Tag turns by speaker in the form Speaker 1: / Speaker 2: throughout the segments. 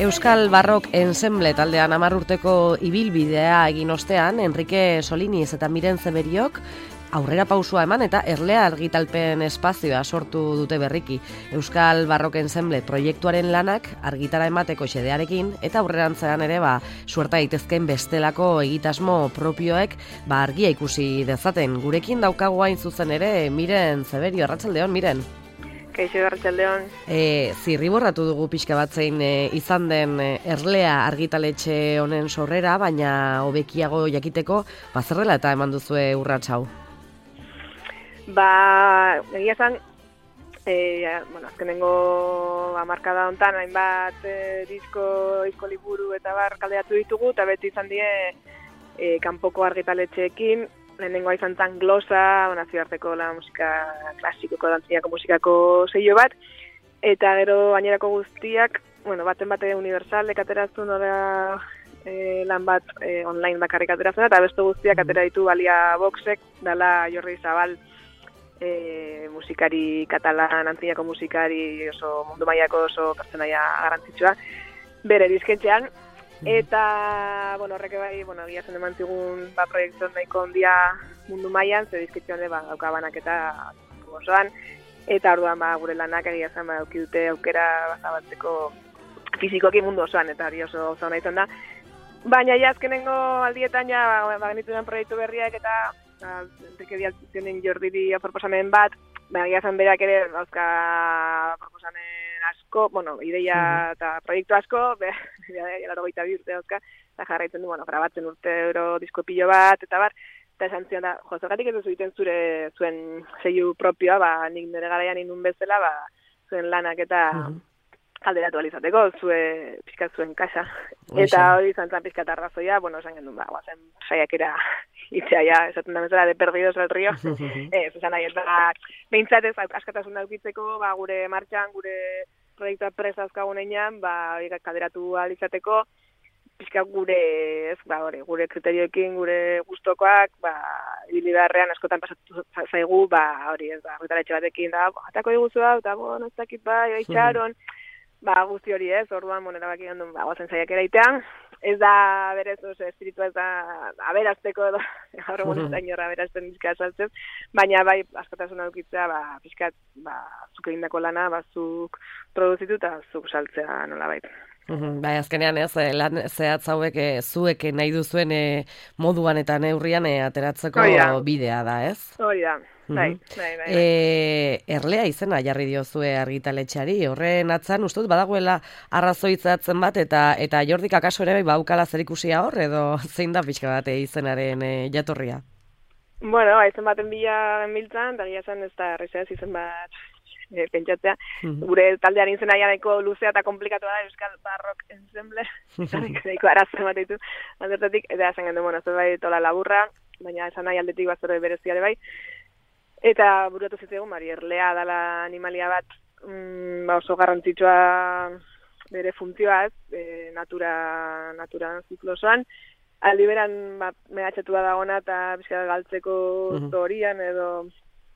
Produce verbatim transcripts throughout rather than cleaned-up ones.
Speaker 1: Euskal Barrok Ensemble taldean hamar urteko ibilbidea egin ostean, Enrique Soliniz eta Miren Zeberiok aurrera pausua eman eta Erlea argitalpen espazioa sortu dute berriki. Euskal Barrok Ensemble proiektuaren lanak argitara emateko xedearekin eta aurrerantzean ere ba suerta daitezkeen bestelako egitasmo propioek ba argia ikusi dezaten. Gurekin daukagu hain zuzen ere Miren Zeberio. Arratsaldeon, Miren.
Speaker 2: Kaixo, arratsaldeon.
Speaker 1: E, zirriborratu dugu pixka bat zein e, izan den e, Erlea argitaletxe honen sorrera, baina hobekiago jakiteko bazerrela eta eman duzue urrats hau.
Speaker 2: Ba, egia esan, e, bueno, azkenengo hamarkada hontan hainbat e, disko, disko liburu eta bar kalderatu ditugu, eta beti izan die e, kanpoko argitaletxeekin. Lehenengoa izan zen Glosa, nazioarteko la musika klasikoko, dantzinako musikako seio bat, eta gero gainerako guztiak, bueno, baten bate universal ekaterazun ora e, lan bat e, online bakarrik aterazun, eta beste guztiak atera ditu Balia Boxek, dala Jordi Zabal, e, musikari katalan, antzinako musikari oso mundu mailako oso pertsonaia garrantzitsua, bere disketxean. Eta, bueno, horrek bai, bueno, egia zen eman zigun ba, proiektu nahiko ondia mundu mailan, ze dizketxean ba, dauka banaketa osoan, eta orduan ba, gure lanak egia zen ba, dauki dute aukera bazabatzeko fizikoki mundu osoan, eta hori oso oso nahi zen da. Baina ja azkenengo aldietan ja, ba, ba genituen proiektu berriak eta ba, deke dialtzionen Jordiri proposamen bat, ba, egia zen berak ere dauzka proposamen asko, bueno, ideia eta proiektu asko, laro goita bi urte dauzka, eta jarraitzen du, bueno, grabatzen urte euro disko pilo bat, eta bar, eta esan zion da, jo, zergatik ez duzu egiten zure zuen seiu propioa, ba, nik nire garaian inun bezala, ba, zuen lanak eta alderatu alizateko, zue, pizkat zuen kasa. Eta hori izan zan pizkat arrazoia, bueno, esan gendun, ba, guazen saiakera itzea, ja, esaten da bezala, de perdidos al río. Ez, esan nahi, ez da, behintzat ez, askatasun daukitzeko, ba, gure martxan, gure proiektua presa azkagunean, ba, hori kalderatu alizateko, pizkat gure, ez, ba, hori, gure kriterioekin, gure gustokoak, ba, ibili beharrean askotan pasatu zaigu, ba, hori, ez, ba, argitaletxe batekin, da, atako diguzu hau, eta, bueno, ez dakit, ba, itxaron, ba, guzti hori ez, orduan, bueno, erabaki gandun, ba, guazen saiakera itean, ez da, berez, oso, espiritua ez da, aberazteko edo, gaur egun ez da inorra aberazten bizka saltzen, baina bai, askotasun adukitzea, ba, pixkat, ba, zuk egindako lana, ba, zuk produzitu eta zuk saltzea nola baita.
Speaker 1: Uhum, bai, azkenean ez, lan zehatz hauek e, zuek nahi duzuen e, moduan eta neurrian e, ateratzeko bidea da, ez?
Speaker 2: Hori da, bai, bai, bai.
Speaker 1: E, Erlea izena jarri diozue argitaletxeari, horren atzan ustut badagoela arrazoitzatzen bat, eta eta Jordik akaso ere bai baukala zerikusia hor, edo zein da pixka bat izenaren e, jatorria?
Speaker 2: Bueno, izen baten bila genbiltzan, eta gira zen ez da errezaz izen bat E, pentsatzea, mm-hmm. Gure taldearen izena nahiko luzea eta komplikatu da Euskal Barrok Ensemble, nahiko arazo ematen ditu, aldertatik, eta esan gendu, bueno, ez bai tola laburra, baina esan nahi aldetik bazore bereziare bai, eta buruatu zitzegun, bari, Erlea dala animalia bat, mm, ba oso garrantzitsua bere funtzioa ez, e, natura, natura ziklosoan, aldi beran, ba, mehatxatu da dagona eta bizkara galtzeko zorian, mm-hmm. edo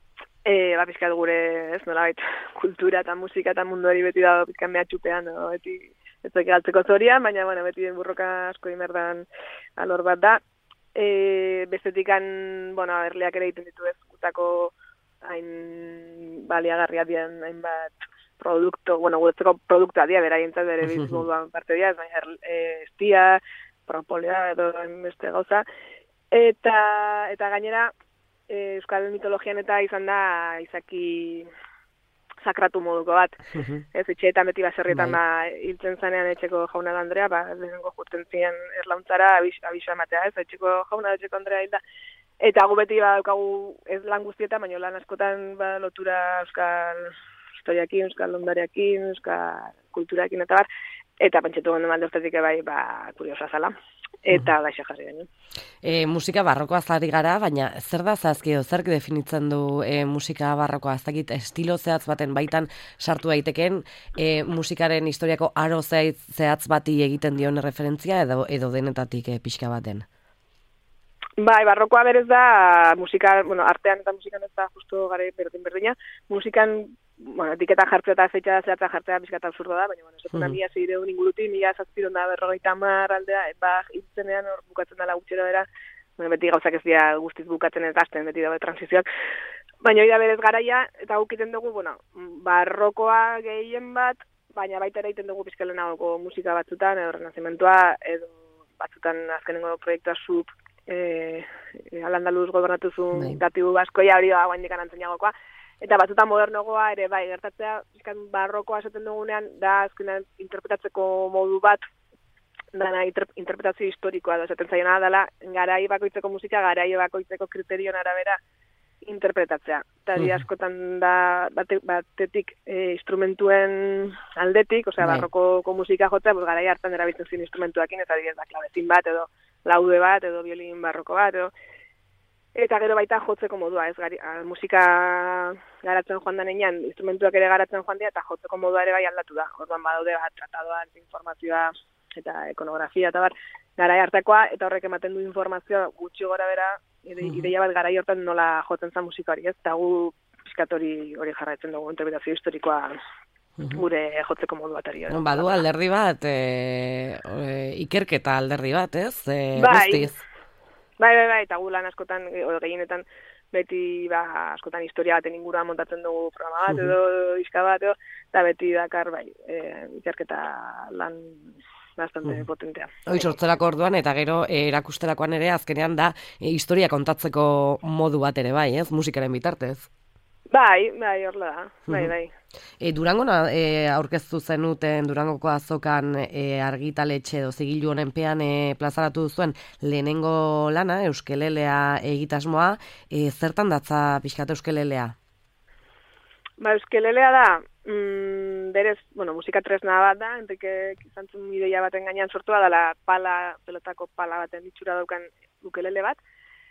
Speaker 2: E, ba, pizkat gure, ez nolabait, kultura eta musika eta mundu hori beti dago pizkat mehatxupean, no? Beti ez da galtzeko zorian, baina, bueno, beti den burroka asko imerdan alor bat da. E, bestetikan, bueno, Erleak ere egiten ditu ez, gutako hain baliagarria dian, hainbat produkto, bueno, guretzeko produktua dia, beraientzat bere bizmoduan parte dia, ez baina e, estia, propolia, edo beste gauza. Eta, eta gainera, Euskal mitologian eta izan da izaki sakratu moduko bat. Ez, etxeetan beti baserrietan ba, hiltzen zanean etxeko jauna da Andrea, ba, lehenengo jurten ziren erlauntzara abisoa ematea, ez, etxeko jauna da etxeko Andrea hilda. Eta gu beti ba, daukagu ez lan guztietan, baina lan askotan ba, lotura euskal historiakin, euskal ondareakin, euskal kulturakin eta bar, eta pentsetu gonden malde urtetik bai, ba, kuriosa zala. Eta uh-huh. Daixa jarri gani.
Speaker 1: E, musika barrokoa zari gara, baina zer da zazkio, zerk definitzen du e, musika barrokoa, ez dakit estilo zehatz baten baitan sartu daiteken, e, musikaren historiako aro zehatz bati egiten dion referentzia edo, edo denetatik e, pixka baten?
Speaker 2: Bai, barrokoa berez da musika, bueno, artean eta musikan ez da justo gara berdin berdina, musikan bueno, etiketa jartzea eta feitxa zehatza jartzea bizkat absurdo da, baina, bueno, ez dut mila zeireun inguruti, mila zazpiron da berrogeita hamar aldea, eta hiltzenean hor bukatzen dela gutxera bera, bueno, beti gauzak ez dira guztiz bukatzen ez gazten, beti dago transizioak, baina hori da berez garaia, eta gukiten dugu, bueno, barrokoa gehien bat, baina baita ere egiten dugu pizkalenagoko musika batzutan, edo renazimentua, edo batzutan azkenengo proiektua sub, eh, Al-Andalus gobernatuzun gatibu baskoia hori da guain dikan antzeinagokoa, eta batzutan modernogoa ere bai, gertatzea, pizkan barrokoa esaten dugunean, da azkenean interpretatzeko modu bat, dana interpretazio historikoa da, esaten zaiona dela, garai bakoitzeko musika, garai bakoitzeko kriterion arabera interpretatzea. Eta di askotan da bate, batetik e, instrumentuen aldetik, osea, barrokoko musika jotzea, pues, garai hartan erabiltzen ziren instrumentuakin, eta dira, klabezin bat, edo laude bat, edo violin barroko bat, edo eta gero baita jotzeko modua, ez gari, a, musika garatzen joan da nenean, instrumentuak ere garatzen joan dira, eta jotzeko modua ere bai aldatu da. Orduan badaude bat, tratadoan, informazioa, eta ikonografia, eta bar, garai hartakoa, eta horrek ematen du informazioa gutxi gora bera, ide, uh-huh. ideia bat garai hortan nola jotzen zen musika hori, ez? Eta gu piskatori hori jarraitzen dugu, interpretazio historikoa uh-huh. gure jotzeko modu bat ari.
Speaker 1: No, badu alderdi bat, e, e, ikerketa alderdi bat, ez? E,
Speaker 2: bai,
Speaker 1: guztiz.
Speaker 2: bai, bai, bai, eta gu lan askotan, o, gehienetan, beti ba, askotan historia baten inguruan montatzen dugu programa bat, edo uh-huh. iska bat, edo, eta beti dakar, bai, e, ikerketa lan bastante uh-huh. potentea.
Speaker 1: Hoi sortzerako orduan, eta gero e, erakusterakoan ere, azkenean da, e, historia kontatzeko modu bat ere, bai, ez? Musikaren bitartez.
Speaker 2: Bai, bai, horla da, bai, bai.
Speaker 1: E, Durangona e, aurkeztu zenuten Durangoko azokan e, argitaletxe edo zigilu honen pean e, plazaratu duzuen lehenengo lana, Euskelelea egitasmoa, e, zertan datza pixkat Euskelelea?
Speaker 2: Ba, Euskelelea da, mm, berez, bueno, musika tresna bat da, entek izan zuen ideia baten gainean sortua dela pala, pelotako pala baten itxura daukan ukelele bat,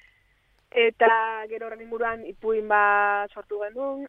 Speaker 2: eta gero horren inguruan ipuin bat sortu genuen,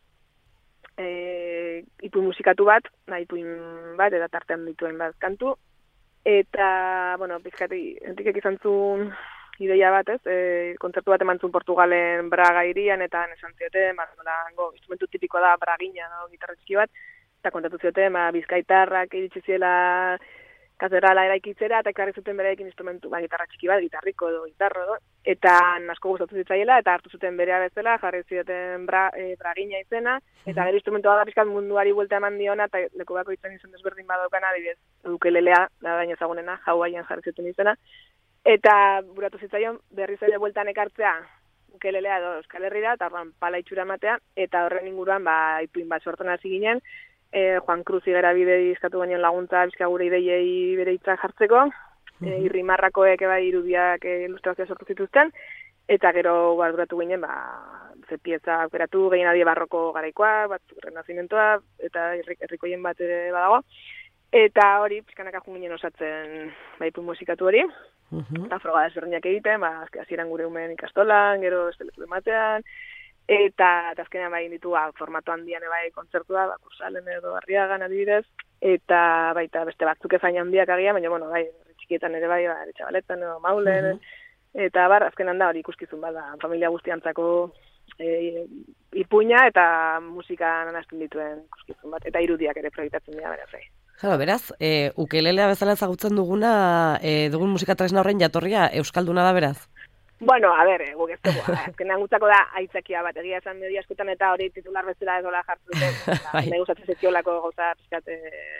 Speaker 2: e, ipuin musikatu bat, da ipuin bat, eta tartean dituen bat kantu, eta, bueno, pizkati, entikek izan zuen ideia bat, ez, e, kontzertu bat eman zuen Portugalen Braga irian, eta nesan zioten, ba, nolango, instrumentu tipikoa da bragina, no, gitarra txiki bat, eta kontatu zioten, ba, bizkaitarrak iritsi ziela katedrala eraikitzera, eta ekarri zuten bereekin instrumentu, ba, gitarra txiki bat, gitarriko edo gitarro, edo, eta asko gustatu zitzaiela, eta hartu zuten berea bezala, jarri zioten bra, e, bragina izena, eta gero instrumentua da pizkat munduari buelta eman diona, eta leku bako izan izan desberdin badaukana, adibidez, ukelelea, da baina ezagunena, Hawaiian jarri zioten izena, eta buratu zitzaion berriz ere bueltan ekartzea ukelelea edo Euskal Herrira, eta horren pala itxura matea, eta horren inguruan, ba, ipuin bat sortzen hasi ginen, E, Juan Cruz igera bide izkatu baino laguntza bizka gure ideiei bere hitzak jartzeko, uh-huh. e, irrimarrakoek eba irudiak e, ilustrazioa sortu zituzten, eta gero barduratu ginen, ba, ze pieza aukeratu, gehien adie barroko garaikoa, bat renazimentoa, eta herrikoien bat ere badago, eta hori, pizkanak ajun ginen osatzen baipu musikatu hori, uh-huh. eta froga desberdinak egiten, ba, hasieran gure umen ikastolan, gero esteletu ematean, eta azkenean bai ditu ba, formatu handian bai kontzertua, ba, Kursalen edo Arriagan adibidez, eta baita beste batzuk ezain handiak agian, baina bueno, bai, txikietan ere bai, ba, Txabaletan edo Maulen, uh-huh. eta bar, azkenan da hori ikuskizun bada, familia guztiantzako e, ipuina eta musika nanazten dituen ikuskizun bat, eta irudiak ere proiektatzen dira beraz.
Speaker 1: Claro, beraz, e, ukelelea bezala ezagutzen duguna, e, dugun musika tresna horren jatorria euskalduna da beraz?
Speaker 2: Bueno, a ber, guk ez dugu, azkenean gutzako da aitzakia bat, egia esan media askotan eta hori titular bezala ez dola jartu duten, nahi gustatzen zekiolako gauza pizkat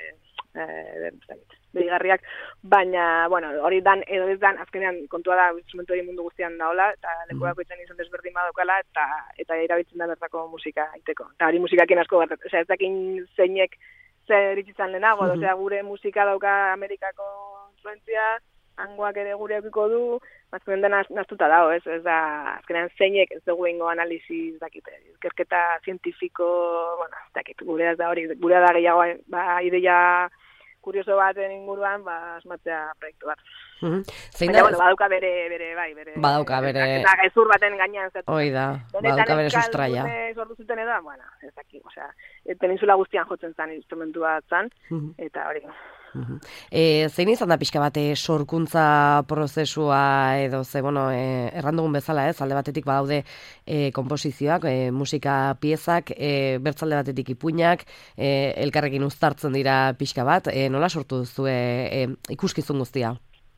Speaker 2: behigarriak, baina, bueno, hori dan edo ez dan, azkenean kontua da instrumentu hori mundu guztian daola, eta lekubako izan izan desberdin badaukala, eta eta erabiltzen da bertako musika iteko. Eta hori musikakin asko bat, osea, ez dakin zeinek zer itxitzan lehenago, uh-huh. osea, gure musika dauka Amerikako influentzia, hangoak ere gure eukiko du, azkenean da naztuta dago, ez, ez da, azkenean zeinek ez dugu ingo analiziz dakite, izkerketa zientifiko, bueno, ez dakit, gure da hori, gure da gehiago, ba, ideia kurioso baten inguruan, ba, asmatzea proiektu bat.
Speaker 1: Uh-huh. Zein
Speaker 2: Baina,
Speaker 1: da?
Speaker 2: bueno, badauka bere, bere, bai, bere...
Speaker 1: Badauka bere...
Speaker 2: Eta gezur baten gainean zatu.
Speaker 1: Hoi da, badauka bere sustraia.
Speaker 2: Sortu zuten edo, bueno, ez dakit, osea, peninsula guztian jotzen zen instrumentu bat zen, uh-huh. eta hori,
Speaker 1: Uh-huh. E, zein izan da pixka bate sorkuntza prozesua edo ze, bueno, e, errandugun bezala ez, alde batetik badaude e, komposizioak, e, musika piezak, e, bertzalde batetik ipuinak, e, elkarrekin uztartzen dira pixka bat, e, nola sortu duzue e, ikuskizun guztia?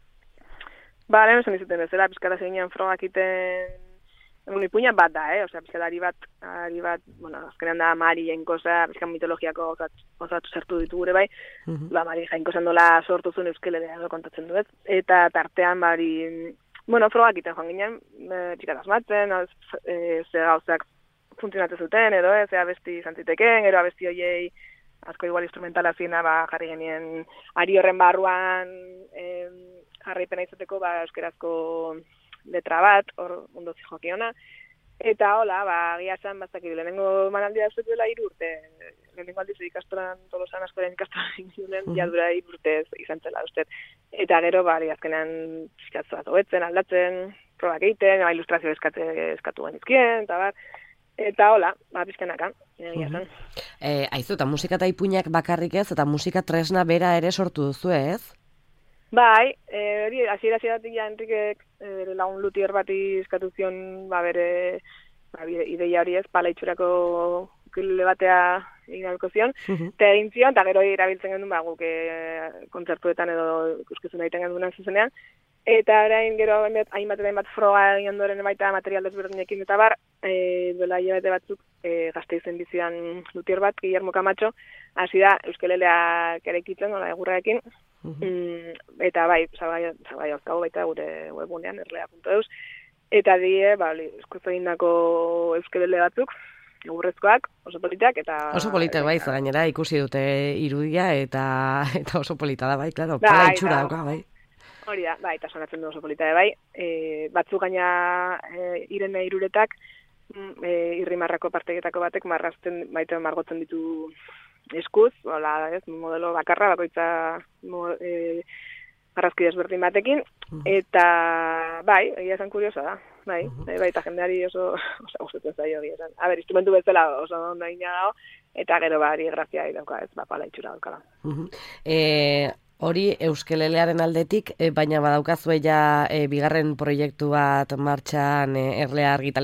Speaker 2: Ba, lehen esan izuten bezala, pixkara zeinean frogak iten un ipuina bat da, eh? Osea, pixkara ari bat, ari bat, bueno, azkenean da Mari jainkosa, pixka mitologiako osatu, osatu sartu ditu gure bai, uh-huh. Ba, Mari jainkosan dola sortu zuen euskelelea kontatzen duet, eta tartean, bari, bueno, frogak iten joan ginen, e, pixka asmatzen, e, ze gauzak funtzionatzen zuten, edo, e, ze abesti zantziteken, gero abesti hoiei, asko igual instrumentala ziena, ba, jarri genien, ari horren barruan, em, jarraipena izateko, ba, euskerazko letra bat, hor ondo zijoakiona, eta hola, ba, gia esan, bazakit, lehenengo manaldia ez duela hiru urte, lehenengo aldiz ikastoran, tolosan askoren ikastoran ingulen, uh-huh. Jadura hiru urte izan zela, uste. Eta gero, ba, azkenean pixkatzu bat hobetzen, aldatzen, probak egiten, ba, ilustrazio eskate, eskatu genizkien, eta bar, eta hola, ba, pixkanaka, gia esan.
Speaker 1: Uh-huh. Eh, aizu, eta musika eta ipuinak bakarrik ez, eta musika tresna bera ere sortu duzu ez?
Speaker 2: Bai, hori, e, hasiera hasieratik ja Enrikek bere lagun lutier bati eskatu zion, ba, bere ba, ideia hori ez, pala itxurako ukulele batea egin alko zion, uh-huh. Eta egin zion, eta gero erabiltzen gendun, ba, guk e, kontzertuetan edo ikuskizuna egiten gendunan zuzenean, eta orain gero hainbat eta hainbat froga egin ondoren baita material desberdinekin eta bar, e, duela hilabete batzuk e, Gasteizen bizian lutier bat, Guillermo Camacho, hasi da euskeleleak eraikitzen, nola egurraekin, Uh-huh. Mm, eta bai, zabai, zabai auzkago baita gure webunean, erlea puntu eus, eta die, ba, eskuzo egindako euskelele batzuk, egurrezkoak, oso politak, eta...
Speaker 1: Oso politak, bai, gainera ikusi dute irudia, eta eta oso polita da, bai, klaro, pala itxura dauka, bai.
Speaker 2: Hori da, bai, eta sonatzen du oso polita da, bai, e, batzuk gaina e, irene iruretak, e, irrimarrako parteketako batek, marrazten, baita margotzen ditu eskuz, hola, ez, modelo bakarra, bakoitza mo, e, arrazki desberdin batekin, eta bai, egia esan kuriosa da, bai, uh-huh. bai, eta jendeari oso, oso gustatzen zaio egia esan. A ber, instrumentu bezala oso ondo egina dago, eta gero bari grazia dauka, ez, ba, pala itxura daukala.
Speaker 1: Uh-huh. E, hori euskelelearen aldetik, e, baina badaukazue ja e, bigarren proiektu bat martxan e, erlea argitale